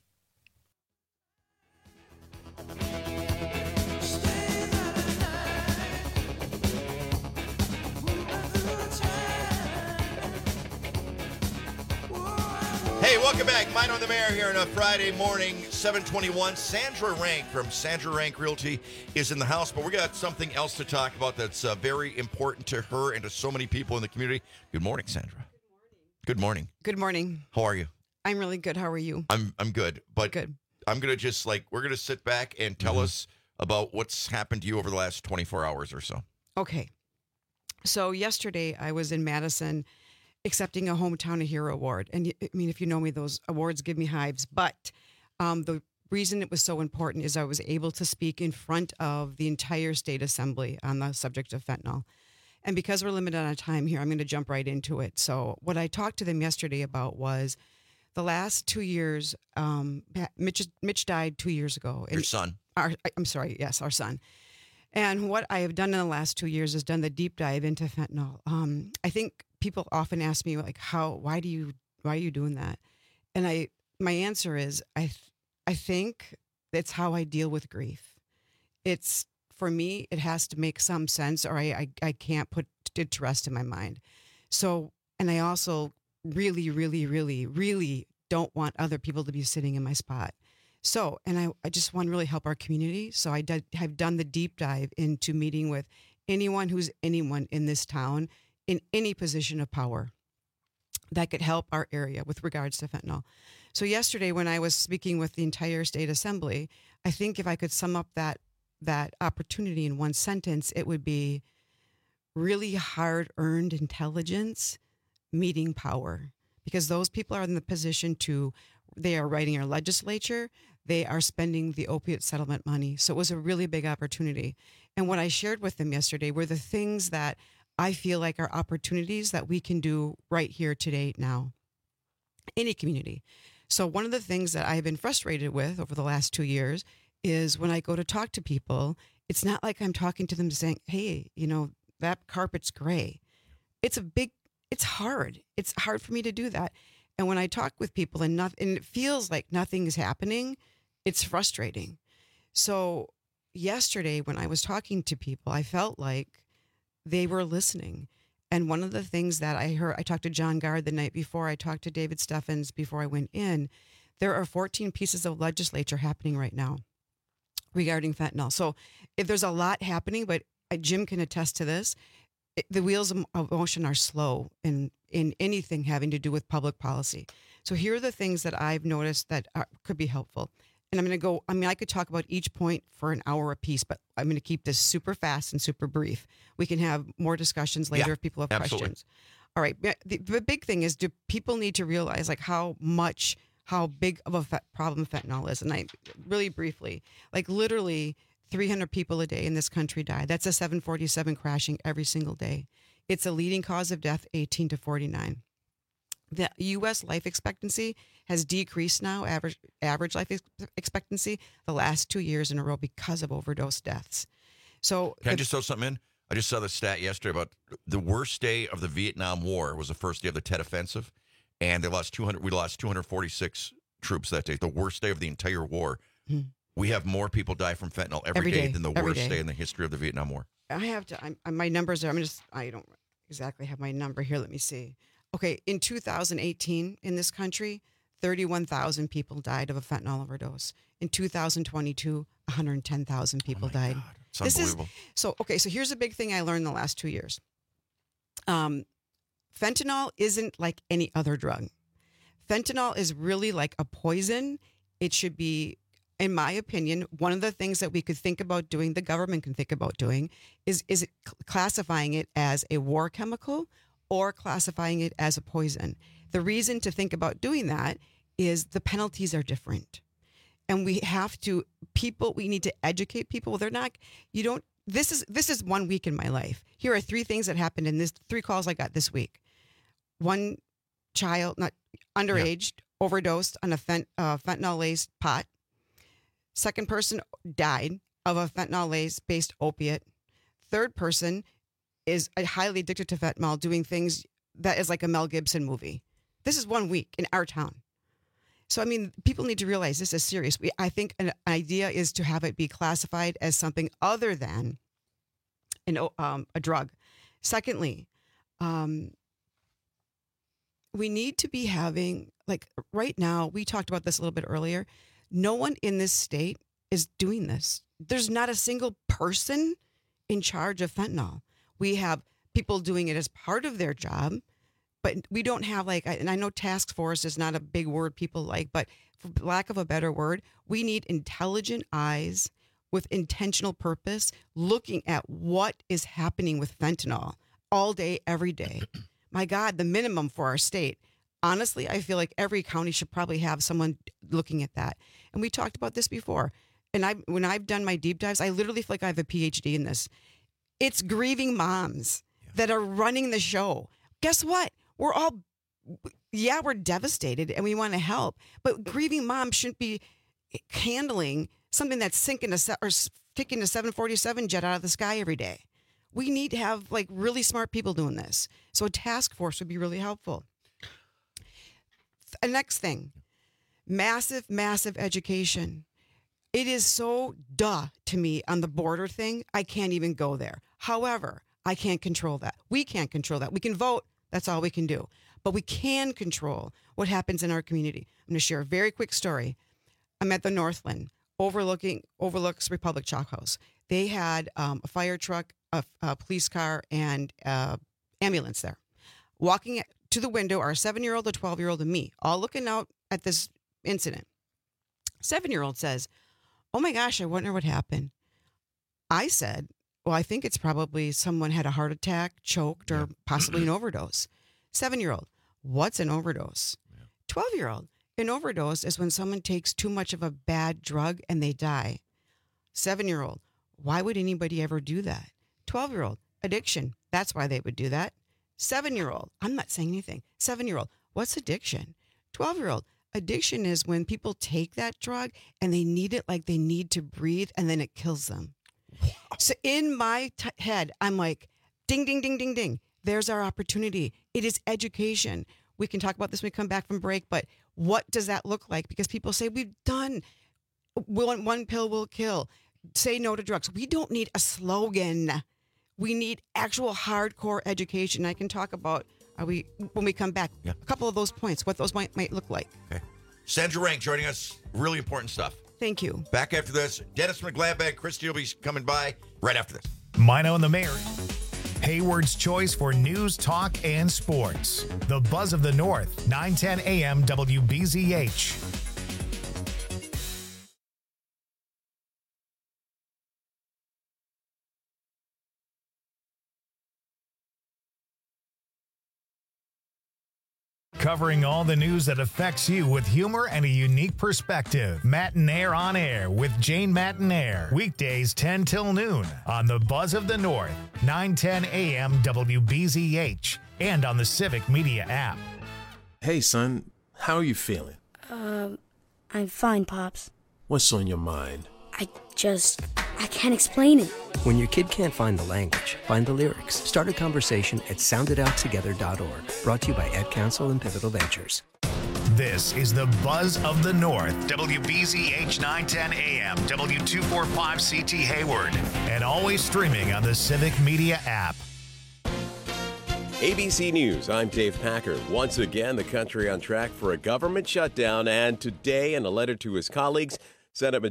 Hey, welcome back. Mine on the Mayor here on a Friday morning, 7:21. Sandra Rank from Sandra Rank Realty is in the house, but we got something else to talk about that's very important to her and to so many people in the community. Good morning, Sandra. Good morning. Good morning. How are you? I'm really good. How are you? I'm good, but good. I'm going to just we're going to sit back and tell us about what's happened to you over the last 24 hours or so. Okay. So yesterday I was in Madison accepting a Hometown Hero Award. And I mean, if you know me, those awards give me hives. But the reason it was so important is I was able to speak in front of the entire state assembly on the subject of fentanyl. And because we're limited on time here, I'm going to jump right into it. So what I talked to them yesterday about was the last 2 years, Mitch died 2 years ago. Your son. I'm sorry, yes, our son. And what I have done in the last 2 years is done the deep dive into fentanyl. I think people often ask me why are you doing that? And my answer is I think that's how I deal with grief. It's, for me, it has to make some sense, or I can't put it to rest in my mind. So, and I also really, really, really, really don't want other people to be sitting in my spot. So, and I just want to really help our community. So have done the deep dive into meeting with anyone who's anyone in this town in any position of power that could help our area with regards to fentanyl. So yesterday when I was speaking with the entire state assembly, I think if I could sum up that opportunity in one sentence, it would be really hard-earned intelligence meeting power. Because those people are in the position they are writing our legislature, they are spending the opiate settlement money. So it was a really big opportunity. And what I shared with them yesterday were the things that I feel like are opportunities that we can do right here today now. Any community. So one of the things that I've been frustrated with over the last 2 years is when I go to talk to people, it's not like I'm talking to them saying, hey, that carpet's gray. It's hard. It's hard for me to do that. And when I talk with people and it feels like nothing is happening, it's frustrating. So yesterday when I was talking to people, I felt like they were listening. And one of the things that I heard, I talked to John Gard the night before, I talked to David Steffens before I went in, there are 14 pieces of legislature happening right now regarding fentanyl. So if there's a lot happening, but Jim can attest to this, the wheels of motion are slow in anything having to do with public policy. So here are the things that I've noticed that could be helpful. And I'm going to go, I could talk about each point for an hour apiece, but I'm going to keep this super fast and super brief. We can have more discussions later if people have questions. All right. The big thing is, do people need to realize how how big of a problem fentanyl is. And I really briefly, like literally 300 people a day in this country die. That's a 747 crashing every single day. It's a leading cause of death, 18 to 49. The U.S. life expectancy has decreased now, average life expectancy, the last 2 years in a row because of overdose deaths. So can I just throw something in? I just saw the stat yesterday about the worst day of the Vietnam War was the first day of the Tet Offensive, and we lost 246 troops that day. The worst day of the entire war. Mm-hmm. We have more people die from fentanyl every day than the worst day in the history of the Vietnam War. I have to. My numbers are. I don't exactly have my number here. Let me see. Okay, in 2018 in this country, 31,000 people died of a fentanyl overdose. In 2022, 110,000 people died. God. It's unbelievable. So here's a big thing I learned in the last 2 years. Fentanyl isn't like any other drug. Fentanyl is really like a poison. It should be, in my opinion, one of the things that we could think about doing, the government can think about doing, is classifying it as a war chemical or classifying it as a poison. The reason to think about doing that is the penalties are different. And we need to educate people. This is 1 week in my life. Here are 3 things that happened in this 3 calls I got this week. One child, not underage, overdosed on a fentanyl-laced pot. Second person died of a fentanyl-based opiate. Third person is highly addicted to fentanyl, doing things that is like a Mel Gibson movie. This is 1 week in our town. So, I mean, people need to realize this is serious. I think an idea is to have it be classified as something other than a drug. Secondly, we need to be having, like right now, we talked about this a little bit earlier. No one in this state is doing this. There's not a single person in charge of fentanyl. We have people doing it as part of their job, but we don't have and I know task force is not a big word people like, but for lack of a better word, we need intelligent eyes with intentional purpose looking at what is happening with fentanyl all day, every day. My God, the minimum for our state. Honestly, I feel like every county should probably have someone looking at that. And we talked about this before. And when I've done my deep dives, I literally feel like I have a PhD in this. It's grieving moms that are running the show. Guess what? We're devastated and we want to help, but grieving moms shouldn't be handling something that's taking a 747 jet out of the sky every day. We need to have really smart people doing this. So a task force would be really helpful. Next thing, massive, massive education. It is so to me on the border thing. I can't even go there. However, I can't control that. We can't control that. We can vote. That's all we can do. But we can control what happens in our community. I'm going to share a very quick story. I'm at the Northland, overlooks Republic Chalk House. They had a fire truck, a police car, and ambulance there. Walking to the window are a 7-year-old, a 12-year-old, and me, all looking out at this incident. 7-year-old says, "Oh my gosh, I wonder what happened." I said, "Well, I think it's probably someone had a heart attack, choked, or possibly an overdose." 7-year-old, "What's an overdose?" 12-year-old, "An overdose is when someone takes too much of a bad drug and they die." 7-year-old, "Why would anybody ever do that?" 12-year-old, "Addiction. That's why they would do that." 7-year-old, I'm not saying anything. 7-year-old, "What's addiction?" 12-year-old, "Addiction is when people take that drug and they need it like they need to breathe and then it kills them." So in my head, I'm like, ding, ding, ding, ding, ding. There's our opportunity. It is education. We can talk about this when we come back from break, but what does that look like? Because people say we've done one pill will kill. Say no to drugs. We don't need a slogan. We need actual hardcore education. I can talk about when we come back, a couple of those points, what those might look like. Okay. Sandra Rank joining us. Really important stuff. Thank you. Back after this. Dennis McGladbach, Christy will be coming by right after this. Mino and the Mayor. Hayward's choice for news, talk, and sports. The Buzz of the North, 910 AM WBZH. Covering all the news that affects you with humor and a unique perspective. Matt and Air on Air with Jane Matt and Air. Weekdays 10 till noon on the Buzz of the North, 9:10 a.m. WBZH, and on the Civic Media app. Hey, son, how are you feeling? I'm fine, Pops. What's on your mind? I can't explain it. When your kid can't find the language, find the lyrics. Start a conversation at sounditouttogether.org. Brought to you by Ed Council and Pivotal Ventures. This is the Buzz of the North, WBZH 910 AM, W245 CT Hayward, and always streaming on the Civic Media app. ABC News, I'm Dave Packer. Once again, the country on track for a government shutdown, and today, in a letter to his colleagues, Senate